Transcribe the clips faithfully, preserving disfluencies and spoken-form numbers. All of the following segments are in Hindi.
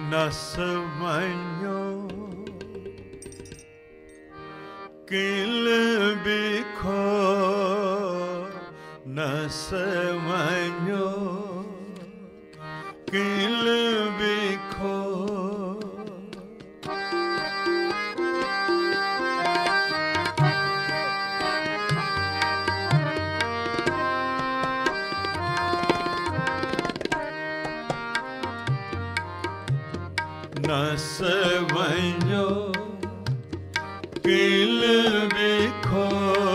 नस वञो किल बिखो नस वञो किल बिखो नस वञो किल बिखो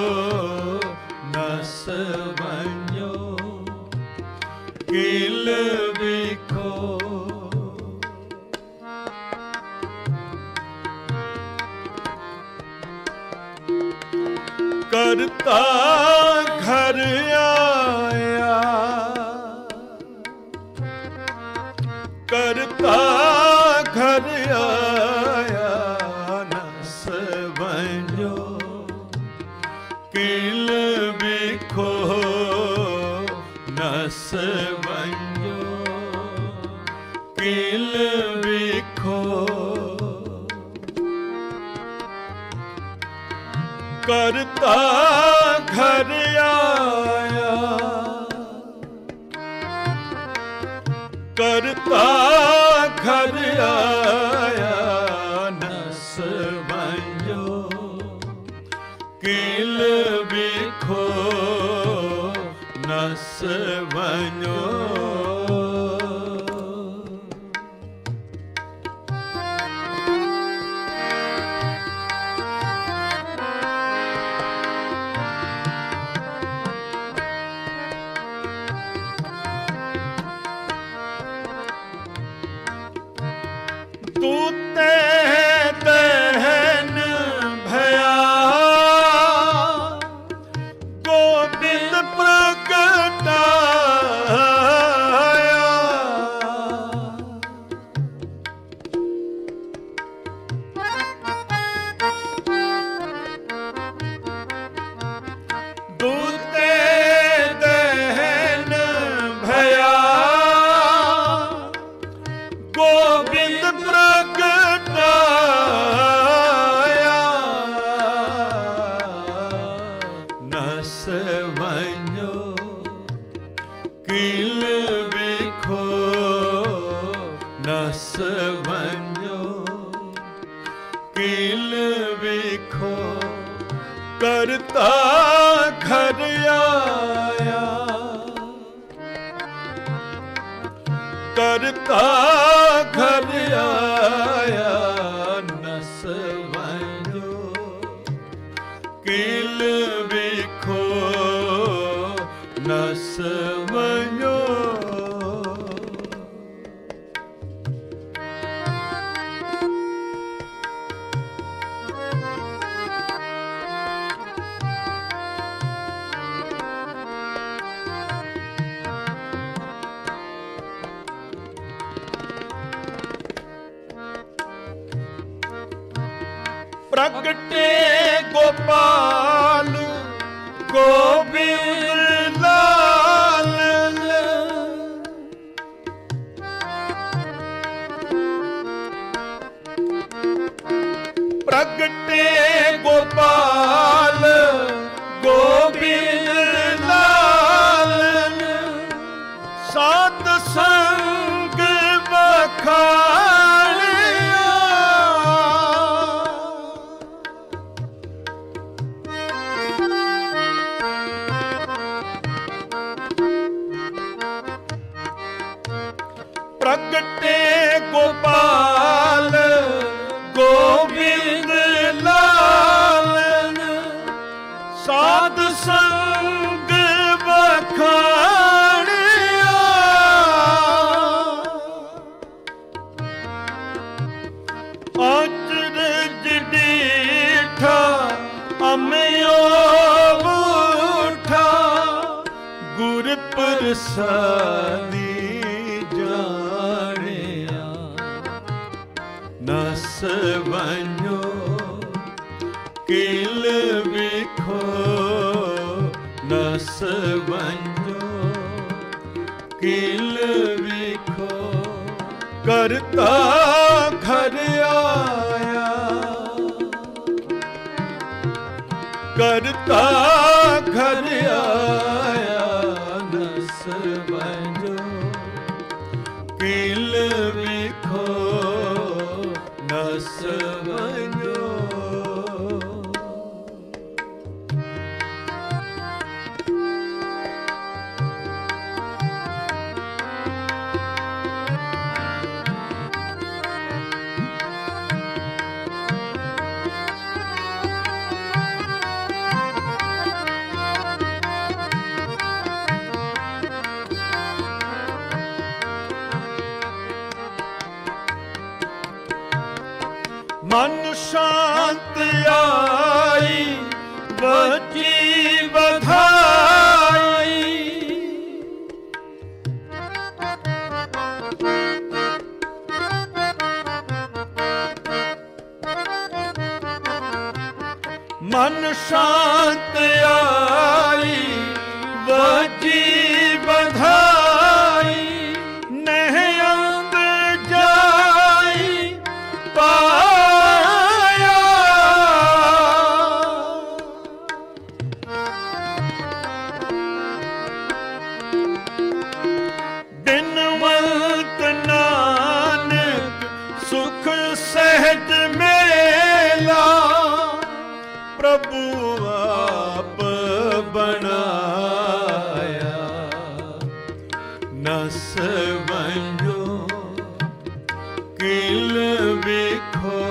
नस वञो किल बिखो करता घर आया करता घर आया नस वञो किल बिखो नस वञो किल बिखो करता घर आया करता घर आया नस वञो किल बिखो नस वञो तूते दहन भया गोविंद प्रगटाया तूते दहन भया गोविंद प्रगटाया नस वञो किल बिखो नस वञो किल बिखो करता घर आया करता घर आया नस वञो किल बिखो नस वञो प्रगटे गोपाल गोविंद लाल प्रगटे गोपाल गोविंद लाल सात संग बखानिया प्रगटे गोपाल गोविंद लाल साध संग बखानिया अचरज डीठा अमियो उठा गुर प्रसादी नस वञो किल बिखो नस वञो किल बिखो करता घर आया, करता घर आया, नस बंजो किल बिखो, नस बंजो। मन शांत आई बची बधाई, मन शांत आई बची बधाई, नहीं अंग जाई पा सहज मेला, प्रभु आप बनाया, नस बंजो किल बिखो,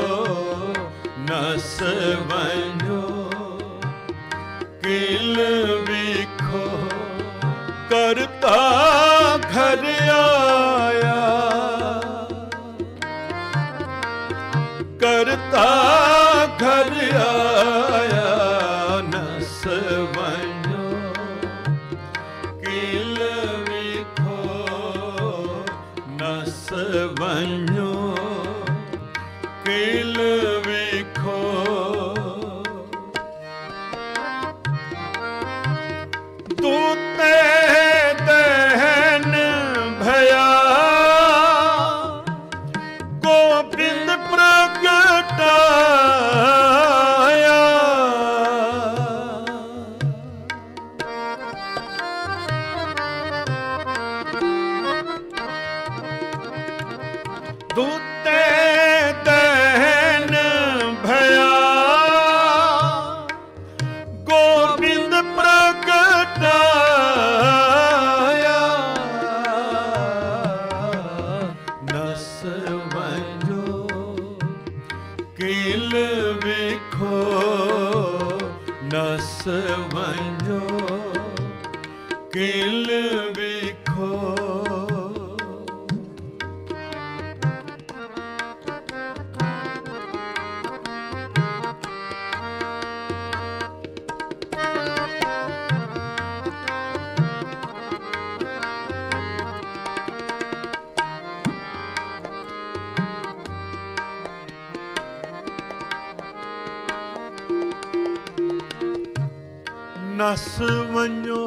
नस बंजो किल बिखो, करता घर आया, करता घर आया, नस बंजो किल बिखो, नस बंजो किल बिखो। दूते दहन भया, गोविंद प्रगटाया, दूते दहन भया, गोविंद प्रगटाया, नस बंजो किल बिखो, नस बंजो किल बिखो। नस वञो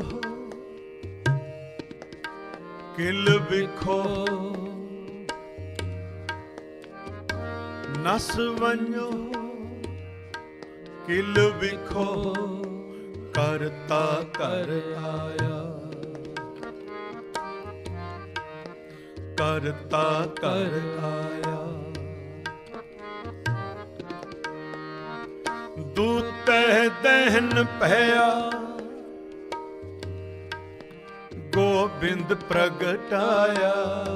किल बिखो, नस वञो किल बिखो, करता कर आया, करता कर आया, दूते दहन भया, गोविंद प्रगटाया,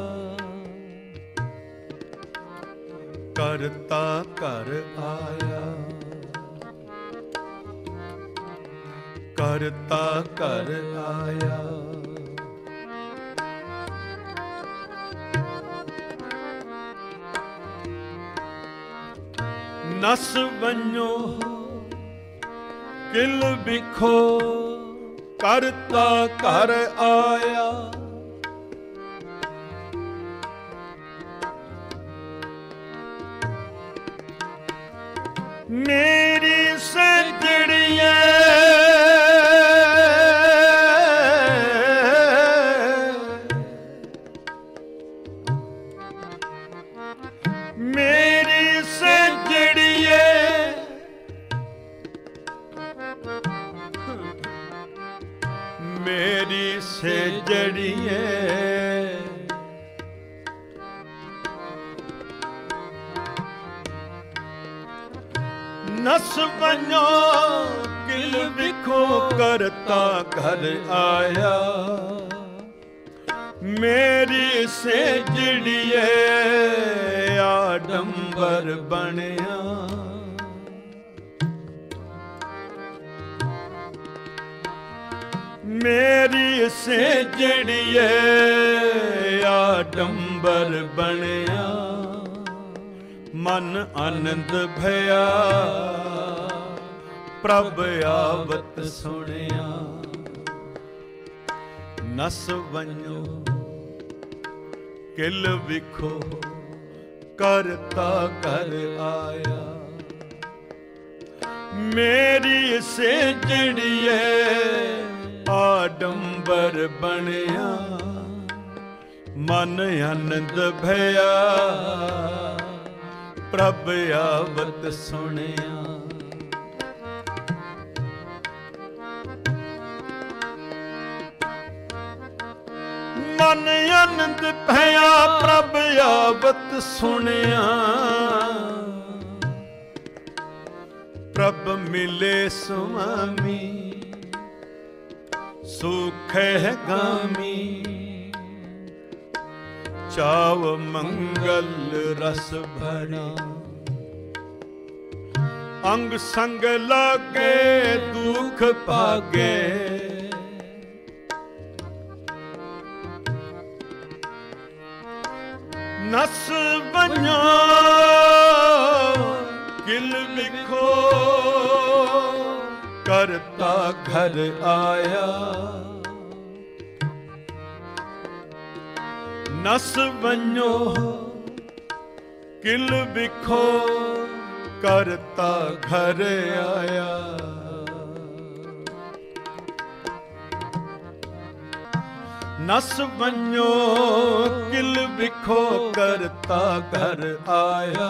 करता कर आया, करता कर आया, नस वञो किल बिखो, करता कर आया, मेरी सजड़िया मेरी से जड़िए नस बनो किल बिखो करता घर आया मेरी से जड़िए आडंबर बनया मेरी से जड़िए आडंबर बनया मन आनंद भया प्रभ आवत सुनिया नस वन्यो किल विखो करता कर आया मेरी से जड़िए आडंबर बनया मन आनंद भया प्रभ आवत सुनिया मन आनंद भया प्रभ आवत सुनिया प्रभ मिले सुआमी सुख है गामी चाव मंगल रस भरा अंग संग लागे दुख भागे नस बनो किल बिखो करता घर आया नस बनो किल बिखो करता घर आया नस बनो किल बिखो करता घर आया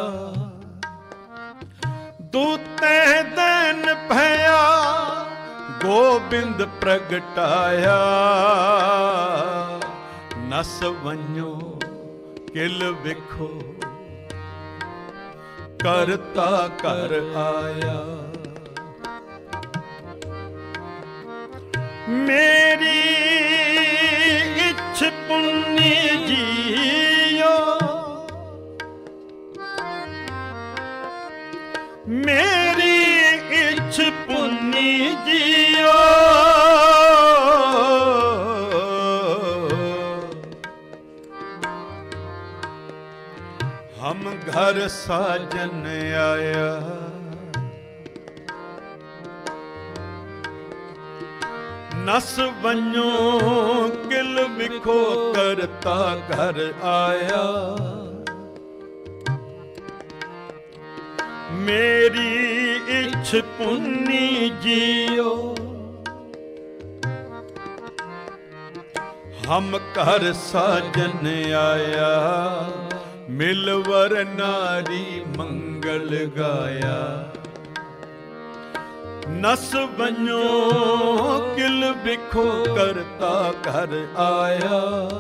दूते दैन भया गोबिंद प्रगटाया नस वन्यो किल बिखो करता कर आया मेरी इच्छ पुण्य जियो मेरी इच्छ पुण्य जियो हम घर साजन आया नस बनो किल बिखो करता घर आया मेरी इच्छ पुण्य जियो हम घर साजन आया मिलवर नारी मंगल गाया नस बनो किल बिखो करता घर आया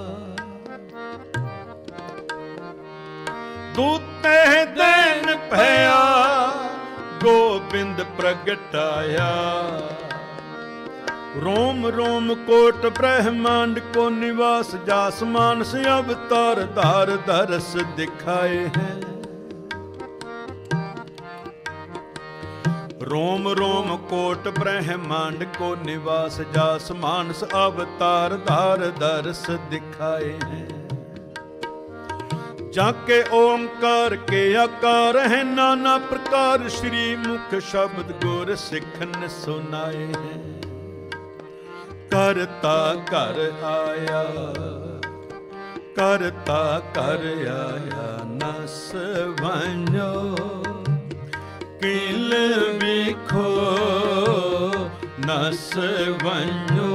दूते दैन भया गोबिंद प्रगटाया रोम रोम कोट ब्रह्मांड को निवास जास मानस अवतार धार दरस दिखाए हैं रोम रोम कोट ब्रह्मांड को निवास जास मानस अवतार धार दरस दिखाए हैं जाके ओंकार के आकार है नाना प्रकार श्री मुख शब्द गुर सिखन सुनाए हैं करता कर आया करता कर आया नस बनो किल बिखो नस बनो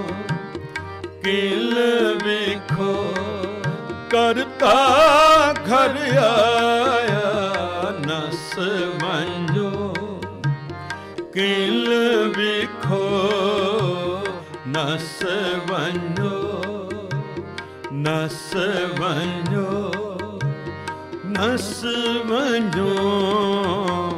किल बिखो करता घर आया नस बनो किल बिखो नस वञो नस वञो नस वञो